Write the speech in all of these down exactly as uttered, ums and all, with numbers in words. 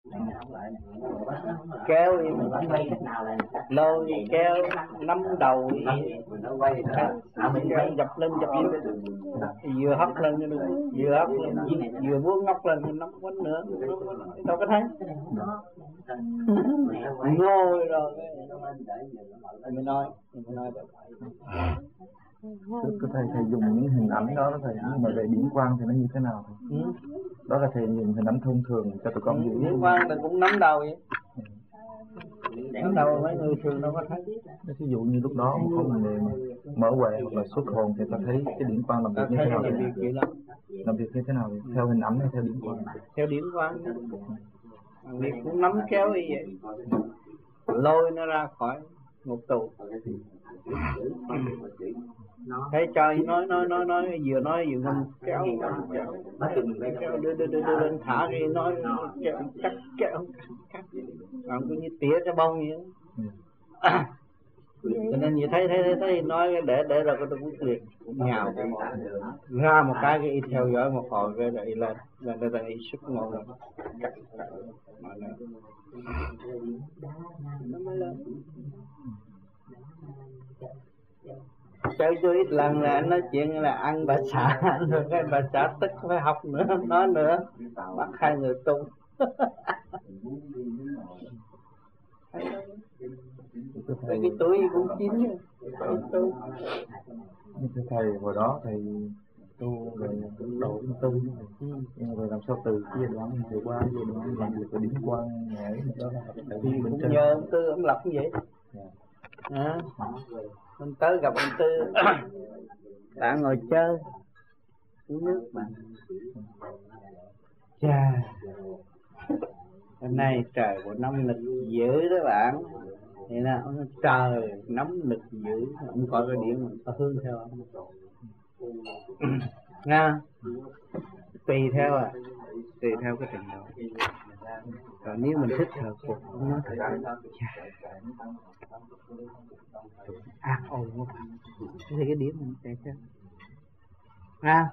kéo lôi kéo nắm đầu dập lên dập lên vừa hất lên vừa hất lên vừa vuốt ngóc lên nắm quấn nữa đâu có thấy ngồi rồi mình nói mình nói Thưa thầy, thầy dùng những hình ảnh đó thầy, nhưng mà về điển quang thì nó như thế nào thầy? Ừ. Đó là thầy dùng hình ảnh thông thường cho tụi con hiểu. Điển quang thì cũng nắm đầu vậy. Nắm đầu mấy người thường đâu có thấy. Ví dụ như lúc đó có một người mở huệ hoặc là xuất hồn thì ta thấy cái điển quang làm việc như thế nào? Làm việc như thế nào? Theo hình ảnh hay theo điển quang? Theo điển quang. Việc cũng nắm kéo như vậy, lôi nó ra khỏi ngục tù. Thấy trời nói nói nói nói vừa nói vừa ngâm kéo kéo đưa đưa đưa đưa lên thả đi nói kéo cắt kéo cắt còn cứ như tỉa cái bông vậy. Cho nên như thấy thấy thấy nói để để rồi tôi cũng liền nhào cái ra một cái cái y theo dõi một hồi cái rồi lên lên đây đây sức ngộ rồi cắt mà nó mới lên. Chơi tôi ít lần là anh nói chuyện là ăn bà xã rồi cái bà xã tức phải học nữa nói nữa bắt hai người tu. Cái túi cũng chín tu. Thưa thầy, hồi đó thầy tu về độ tu nhưng mà rồi làm sao từ cái giai đoạn mình thầy qua giai đoạn làm việc ở điển quang ấy đó là thì cũng nhờ ông Tư ông lập như vậy. À, mình tới gặp ông Tư đã ngồi chơi uống nước mà chà hôm nay trời của nóng nực dữ đó bạn. Thì là trời nóng nực dữ ông coi cái điện mình có hướng theo ông nha, tùy theo à tùy theo cái trình độ. Còn nếu mình thích thờ cuộc ông nói thật ác ôn quá thì cái điểm mình sẽ chứ à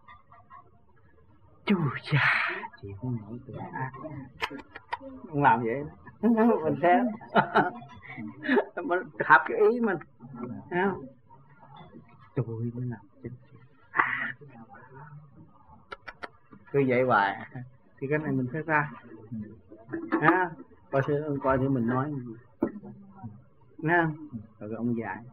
chú cha chị không nổi từ ác không làm vậy mình sẽ mình hợp cái ý mình không tôi mới làm chính à cứ vậy hoài thì cái này mình phải ra ha coi thử ông coi thử mình nói gì nha rồi cái ông dạy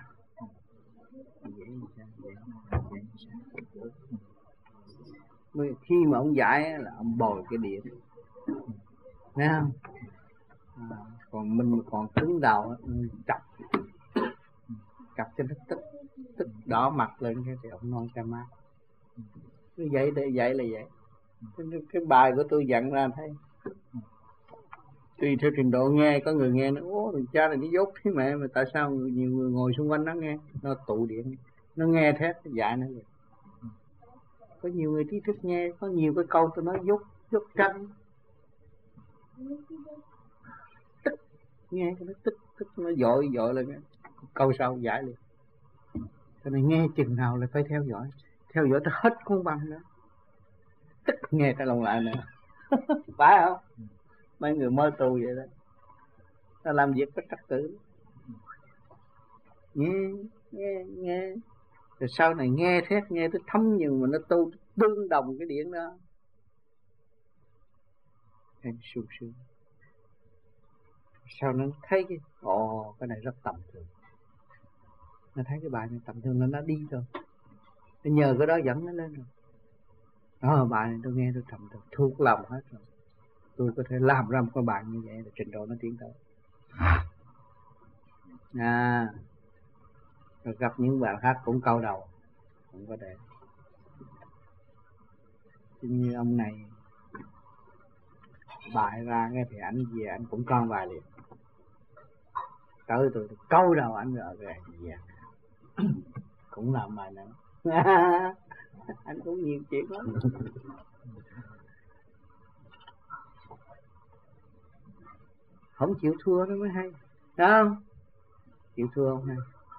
khi mà ông giải là ông bồi cái điện nghe không à, còn mình còn cứng đầu chọc chọc cho nó tức tức đỏ mặt lên cái thì ông non cha mát cứ vậy để vậy là vậy. Cái, cái bài của tôi dặn ra thấy tùy theo trình độ nghe, có người nghe nó ố thằng cha này nó dốt thế mẹ mà tại sao nhiều người ngồi xung quanh nó nghe nó tụ điện nó nghe thét nó dạy nó vậy. Có nhiều người trí thức nghe có nhiều cái câu tôi nói dốt dốt tranh tức nghe nó tức tức nó dội dội lên câu sau giải liền. Cho nên nghe chừng nào là phải theo dõi theo dõi tới hết cuốn băng nữa tức nghe cái lòng lại nữa phải không? Mấy người mới tu vậy đó ta làm việc có trật tự nghe nghe nghe rồi sau này nghe thét nghe tới thấm nhưng mà nó tu tương đồng cái điện đó em sung sướng. Sau nó thấy cái ồ cái này rất tầm thường, nó thấy cái bài này tầm thường nên nó đi rồi, nó nhờ cái đó dẫn nó lên rồi. Đó bài này tôi nghe tôi trầm thường thuộc lòng hết rồi, tôi có thể làm ra một cái bài như vậy là trình độ nó tiến tới. À rồi gặp những bạn khác cũng câu đầu không có để như ông này bài ra nghe thì anh về anh cũng con bài liền tới tôi câu đầu anh rồi về về cũng làm bài nữa. Anh cũng nhiều chuyện lắm. Không chịu thua nó mới hay, thấy không? Chịu thua không hay.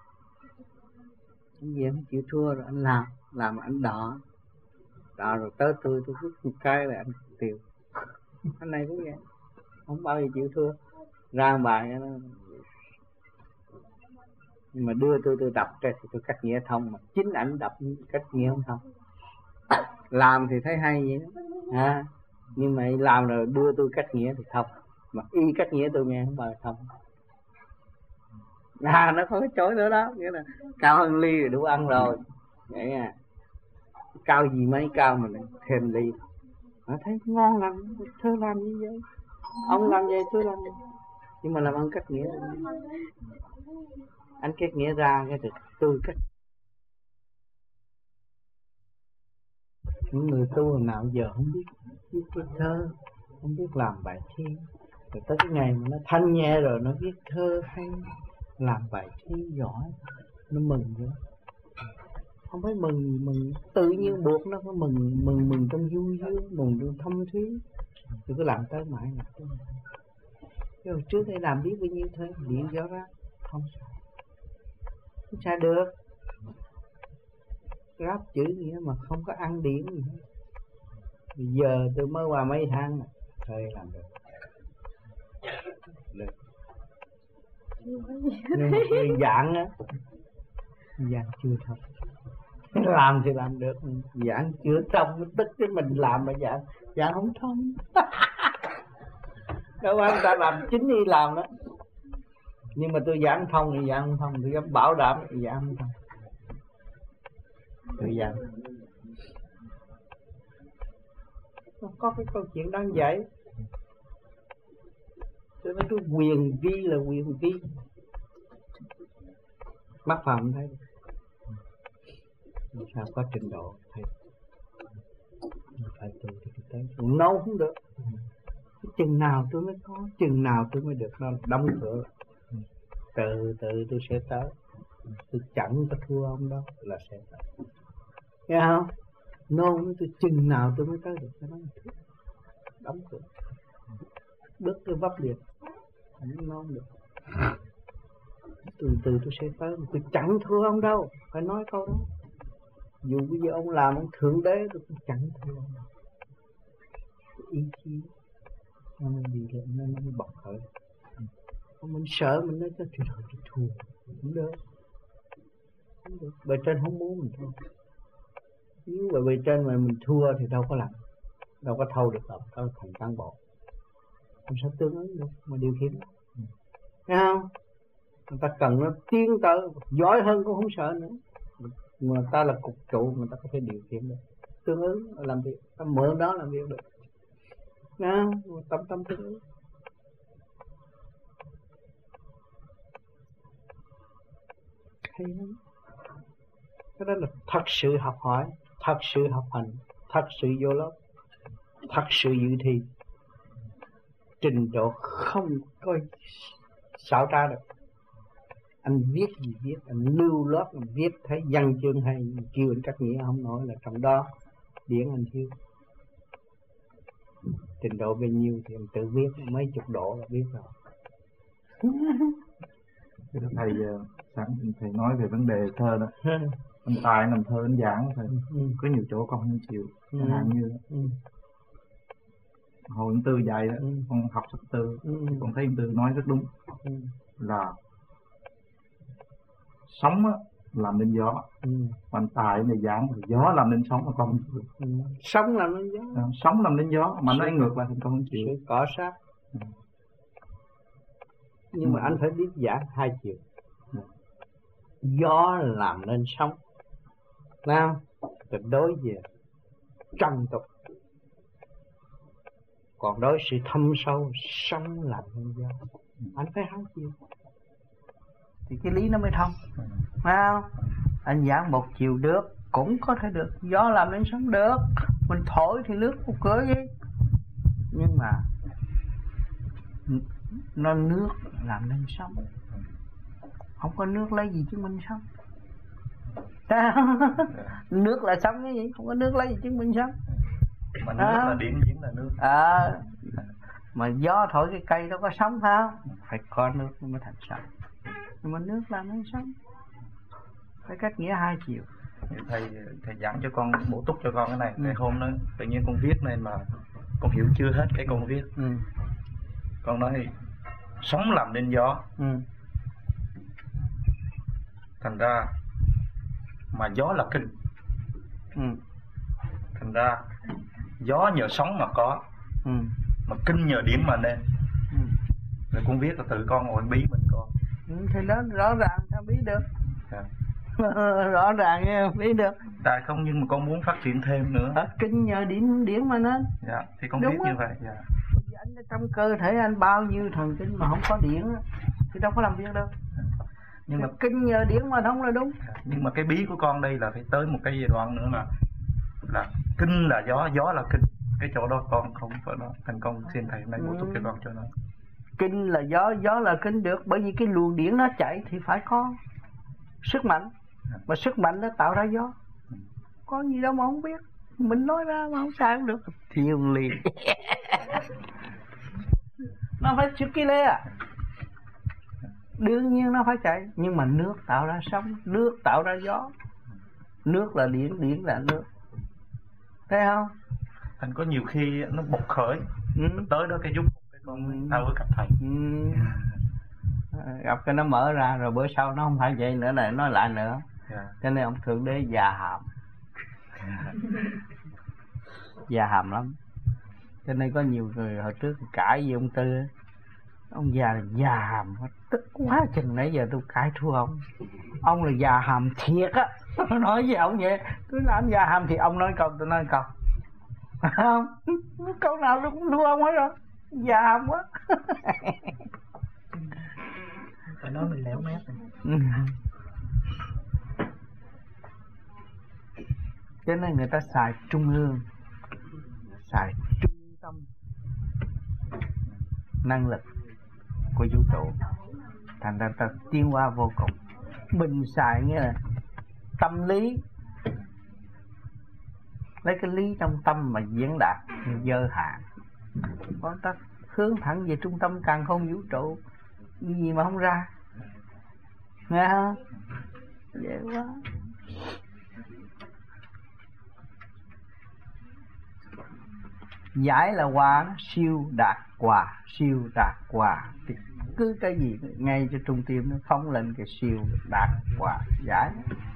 Anh gì anh chịu thua rồi anh làm, làm anh đỏ, đỏ rồi tới tôi tôi vứt một cái là anh tiêu. Anh này cũng vậy, không bao giờ chịu thua, ra bài nó. Nhưng mà đưa tôi tôi đọc thì tôi cắt nghĩa thông, mà chính ảnh đọc cách nghĩa không thông. Làm thì thấy hay vậy đó, à, nhưng mà làm rồi đưa tôi cách nghĩa thì không, mà y cách nghĩa tôi nghe không bao giờ thông. À, nó có cái chối nữa đó, nghĩa là cao hơn ly rồi đủ ăn rồi, vậy à, cao gì mấy cao mà thêm ly, nó thấy ngon lắm, thơ làm như vậy, ông làm vậy tôi làm vậy, nhưng mà làm ăn cách nghĩa, anh cách nghĩa ra cái được tôi cách. Những người tu hồi nào giờ không biết viết cái thơ, không biết làm bài thi, rồi tới cái ngày mà nó thanh nhẹ rồi nó viết thơ hay, làm bài thi giỏi, nó mừng nữa. Không phải mừng mừng tự nhiên buộc nó có mừng mừng mừng trong vui vui, mừng trong thâm thúy, rồi cứ làm tới mãi làm tới mãi. Chứ hồi trước đây làm biết bao nhiêu thôi, điện gió ra không sao, không sao được. Ráp chữ nghĩa mà không có ăn điển gì hết. Bây giờ tôi mới qua mấy tháng thôi làm được. Được. Nhưng mà tôi giảng á, giảng chưa thật. Làm thì làm được, giảng chưa xong, tức cái mình làm mà giảng, giảng không thông. Đâu anh ta làm chính đi làm đó. Nhưng mà tôi giảng thông thì giảng không thông, tôi dám bảo đảm thì giảng không thông. Tôi giảng. Có cái câu chuyện đáng dạy. Tôi nói cái quyền vi là quyền vi. Mắt phạm thấy. Sao có trình độ thầy phải tu thì tới nấu không được. Chừng nào tôi mới có, chừng nào tôi mới được, nó đóng cửa. Từ từ tôi sẽ tới. Tôi chẳng có thua ông đâu là sẽ tới. Nghe không? Nôn tôi chừng nào tôi mới tới được cái đó là thua. Đóng cửa. Bước tôi vấp liền. Không nôn được. Từ từ tôi sẽ tới. Tôi chẳng thua ông đâu. Phải nói câu đó. Dù bây giờ ông làm ông thượng đế tôi cũng chẳng thua ông đâu. Ý chí nó mới đi lên, nó mới bật khởi. Mình sợ mình nói cho trời ơi tôi thua. Không được. Không được. Bề trên không muốn mình thua. Nếu mà bề trên mà mình thua thì đâu có làm, đâu có thâu được đâu, có thành cán bộ. Mình sẽ tương ứng được mà điều khiển. Thấy không? Người ta cần nó tiến tới, giỏi hơn cũng không sợ nữa. Người ta là cục trụ, người ta có thể điều khiển được. Tương ứng làm việc, ta mượn đó làm việc được. Thấy không? Tâm tâm tương ứng. Hay lắm. Cái đó là thật sự học hỏi, thật sự học hành, thật sự vô lớp, thật sự dự thi. Trình độ không có xảo trá được. Anh viết gì viết, anh lưu loát, anh viết thấy văn chương hay, kêu anh cắt nghĩa không nói là trong đó điển anh thiếu. Trình độ bao nhiêu thì anh tự viết, mấy chục độ là viết rồi. Thầy sẵn thầy nói về vấn đề thơ đó. Anh Tài làm thơ anh giảng thầy, ừ. Có nhiều chỗ con không chịu, chẳng ừ. hạn như ừ. hồi anh Tư dạy đó, ừ. con học sách Tư, ừ. con thấy anh Tư nói rất đúng, ừ. là sóng á, làm nên gió, ừ. anh Tài này giảng là gió làm nên sóng mà con không chịu. Ừ. Sóng làm nên gió, à, sóng làm nên gió, mà nói ngược lại thì con không chịu. Sự cọ sát. Ừ. Nhưng ừ. mà anh phải biết giảng hai chiều. Ừ. Gió làm nên sóng, nào rồi đối về trần tục, còn đối sự thâm sâu sóng làm nên gió. Anh phải hai chiều thì cái lý nó mới thông, phải không? Anh giảng một chiều được cũng có thể được, gió làm nên sóng được, mình thổi thì nước một cửa gì, nhưng mà nó nước làm nên sóng, không có nước lấy gì chứng minh sống. Nước là sống cái gì, không có nước lấy gì chứng minh sống. Mà nước à. là điển diễn là nước. À, mà gió thổi cái cây đâu có sống phải không? Phải có nước nó mới thành sống. Nhưng mà nước làm nên sống. Phải cách nghĩa hai chiều. Thầy thầy giảng cho con, bổ túc cho con cái này. Ngày hôm đó tự nhiên con viết lên mà con hiểu chưa hết cái con viết. Ừ. Con nói sóng làm nên gió. Ừ. Thành ra mà gió là kinh. Ừ. Thành ra gió nhờ sóng mà có. Ừ. Mà kinh nhờ điển mà nên. Ừ. Rồi con viết là tự con ngồi bí mình con. Ừ, thì đó rõ ràng sao biết được. Dạ. Rõ ràng nghe biết được. Tại không, nhưng mà con muốn phát triển thêm nữa. À, kinh nhờ điển điển mà nên. Dạ, thì con đúng biết đó. như vậy. Dạ. Anh ở trong cơ thể anh bao nhiêu thần kinh mà không có điển thì đâu có làm việc đâu. Nhưng mà kinh nhờ điển mà không là đúng. Nhưng mà cái bí của con đây là phải tới một cái giai đoạn nữa là là kinh là gió, gió là kinh. Cái chỗ đó con không phải đó. Thành con xin thầy hôm nay bổ túc cho con cho nó. Kinh là gió, gió là kinh được. Bởi vì cái luồng điển nó chạy thì phải có sức mạnh. Mà sức mạnh nó tạo ra gió. Có gì đâu mà không biết. Mình nói ra mà không sao được. Thiên liền. Nó phải chữ ký lê à. Đương nhiên nó phải chạy. Nhưng mà nước tạo ra sóng, nước tạo ra gió. Nước là điển, điển là nước. Thấy không? Thành có nhiều khi nó bộc khởi. Ừ. Tới đó cái giúp cái con tao với gặp thầy. Ừ. Gặp cái nó mở ra rồi bữa sau nó không phải vậy nữa là nói lại nữa. Yeah. Cho nên ông Thượng Đế già hàm. Già hàm lắm. Cho nên có nhiều người hồi trước cãi với ông Tư. Ông già là già hàm, tức quá chừng nãy giờ tôi cãi thua ông. Ông là già hàm thiệt á. Nói với ông vậy, tôi làm già hàm thì ông nói câu tôi nói câu. Không, câu nào tôi cũng thua ông hết rồi. Già hàm quá. Phải nói mình léo mép. Cho nên người ta xài trung lương, xài trung tâm năng lực của vũ trụ, thành ra ta tiến hóa vô cùng. Mình xài nghĩa là tâm lý, lấy cái lý trong tâm mà diễn đạt dơ hạn. Còn ta hướng thẳng về trung tâm càn khôn vũ trụ, gì mà không ra, nghe không? Dễ quá. Giải là hòa, siêu đạt hòa, siêu đạt hòa. Thì cứ cái gì ngay cho trung tim nó phóng lên cái siêu đạt hòa giải.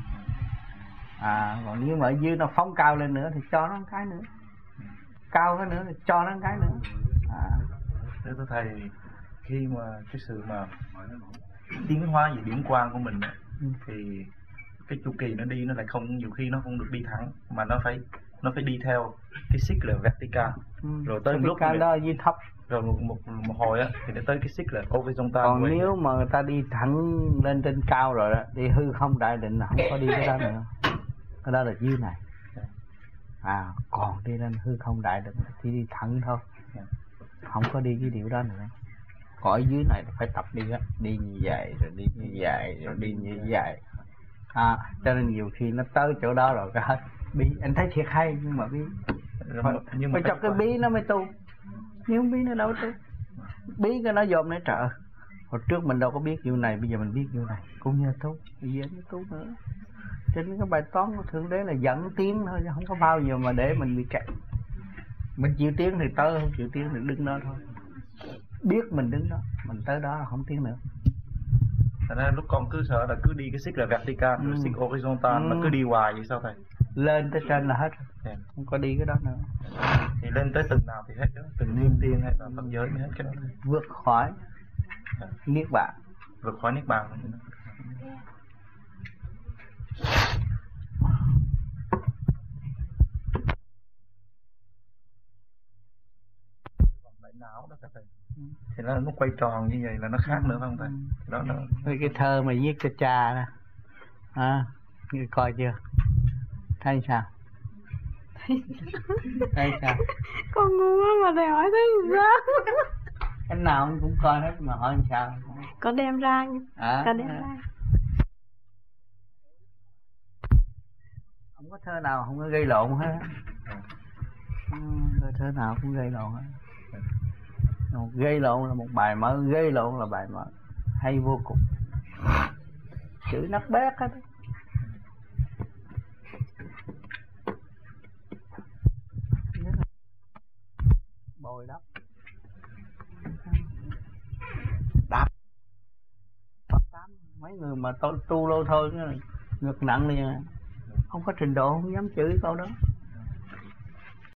À, còn nếu mà ở dưới nó phóng cao lên nữa thì cho nó một cái nữa, cao cái nữa thì cho nó một cái nữa. À. Thế thưa thầy, khi mà cái sự mà tiến hóa về điển quang của mình ừ. thì cái chu kỳ nó đi nó lại không, nhiều khi nó không được đi thẳng mà nó phải nó phải đi theo cái xích là vertical. Ừ. Rồi tới một lúc đó dưới thấp, rồi một, một, một hồi á thì nó tới cái xích là horizontal. Còn nếu mà người ta đi thẳng lên trên cao rồi đó, đi hư không đại định là không có đi cái đó nữa. Cái đó là dưới này. À, còn đi lên hư không đại định thì đi thẳng thôi, không có đi cái điều đó nữa. Còn ở dưới này phải tập đi á, đi như vậy rồi đi như vậy rồi đi như vậy. À, cho nên nhiều khi nó tới chỗ đó rồi cái hết bí. Anh thấy thiệt hay nhưng mà bí phải, nhưng mà phải cho cái bí nó mới tu. Nhưng không bí nó đâu tu. Bí cái nó dồn nữa trời. Hồi trước mình đâu có biết vụ này, bây giờ mình biết vụ này cũng như tu, bây giờ nó tu nữa. Cho nên cái bài toán của Thượng Đế là dẫn tiến thôi, chứ không có bao giờ mà để mình bị kẹt. Mình chịu tiến thì tới, không chịu tiến thì đứng đó thôi. Biết mình đứng đó, mình tới đó là không tiến nữa. Thành ra lúc con cứ sợ là cứ đi cái xích là vertical, ừ. xích horizontal, ừ. nó cứ đi hoài vậy sao thầy? Lên tới trên là hết, yeah. Không có đi cái đó nữa. Thì lên tới từng nào thì hết đó, từng niên tiên hay là phân giới mới hết cái đó. Vượt khỏi yeah. niết bàn, vượt khỏi niết bàn. Não đó thầy. Thì nó nó quay tròn như vậy là nó khác nữa phải không thầy? Đó nó cái thơ mà viết cho cha đó. À, ngươi coi chưa? Thấy sao? Thấy sao? Con ngu quá mà thầy hỏi thấy sao? Cái nào ông cũng coi hết mà hỏi làm sao? Có đem ra. À, có đem à. ra. Không có thơ nào không có gây lộn hết. Không có thơ nào cũng gây lộn hết. Một gây lộn là một bài mới, gây lộn là bài mới, hay vô cùng. Chữ nát bét hết. đồi đất. Đạp tám mấy người mà tu tu lô thôi ngực nặng liền, không có trình độ không dám chửi câu đó.